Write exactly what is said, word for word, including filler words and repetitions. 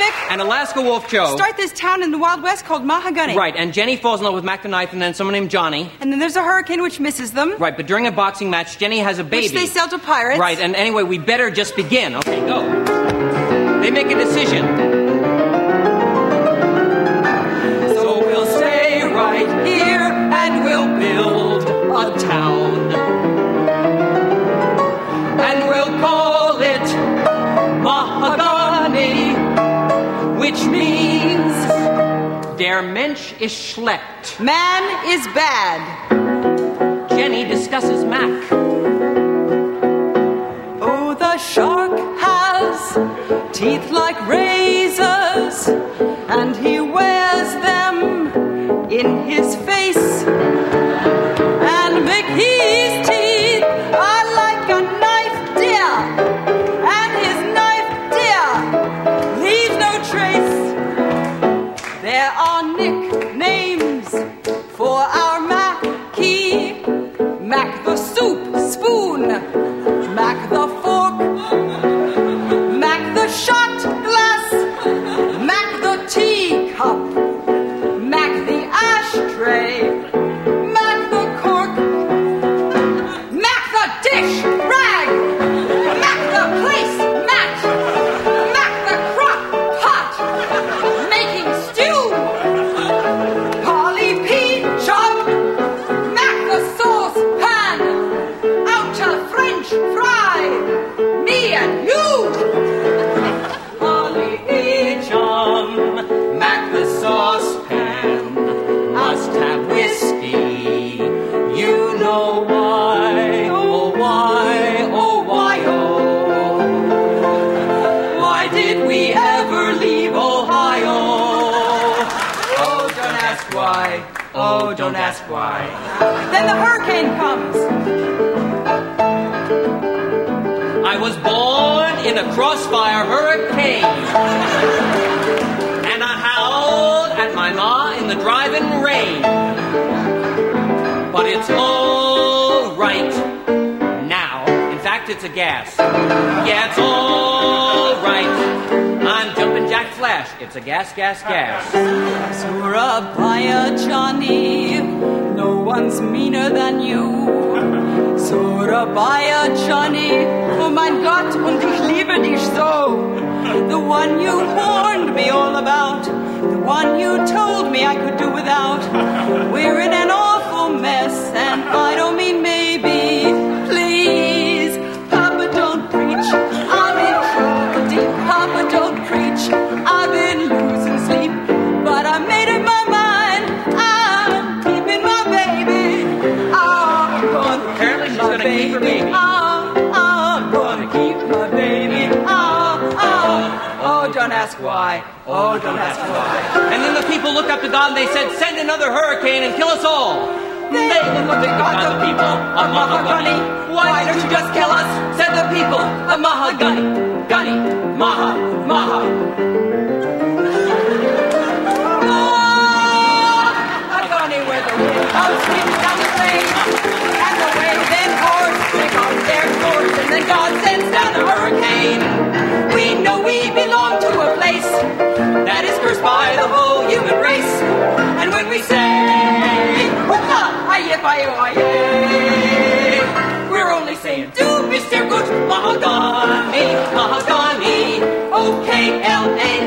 Vic. And Alaska Wolf Joe. Start this town in the Wild West called Mahogany. Right, and Jenny falls in love with Mac the Knife and then someone named Johnny. And then there's a hurricane which misses them. Right, but during a boxing match, Jenny has a baby. Which they sell to pirates. Right, and anyway, we better just begin. Okay, go. They make a decision. So we'll stay right here and we'll build a town. And we'll call it Mahogany, which means der Mensch ist schlecht. Man is bad. Jenny discusses Mac. Oh, the shark has teeth like razors, and he wears them in his face. And Mickey's teeth are like a knife, dear, and his knife, dear, leaves no trace. There are nicknames for our Mackie: Mac the soup spoon, Mac the fork, Mac the shot glass, Mac the teacup, Mac the ashtray, Mac the cork, Mac the dish rag, Mac the place mat, Mac the crock pot, making stew, Polly P. chop, Mac the saucepan, out to French fry, me and you. Polly P. chum, Mac the saucepan, must have whiskey. You know why, oh why, oh why, oh. Why did we ever leave Ohio? Oh, don't ask why. Oh, don't ask why. Then the hurricane comes. I was born in a crossfire hurricane. And I howled at my ma in the driving rain. But it's all right now. In fact, it's a gas. Yeah, it's all right. I'm jumping Jack Flash. It's a gas, gas, gas. Surabaya, Johnny, no one's meaner than you. Surabaya, Johnny, oh mein Gott, und ich liebe dich so. The one you warned me all about, the one you told me I could do without. We're in an awful mess, and I don't mean maybe. Please, Papa, don't preach. I'm in trouble deep. Papa, don't preach. I've been losing sleep, but I made up my mind. I'm keeping my baby. I'm gonna Apparently she's gonna baby. keep her baby. I'm, I'm gonna keep my baby. Oh, oh, oh, don't ask why. Oh, don't ask why. And then the people looked up to God and they said, send another hurricane and kill us all. They looked at God, the people of Mahogany. Why don't you just kill us? Said the people of Mahogany. Gunny, Maha, Maha. Mahogany, where the wind comes sweeping down the plain, and the waves and hordes take on their course, and then God sends down a hurricane. We know we belong to a place that is cursed by the whole human race. And when we say, aye, aye, aye, we're only saying, do be sehr gut, Mahogany, Mahogany, O K L A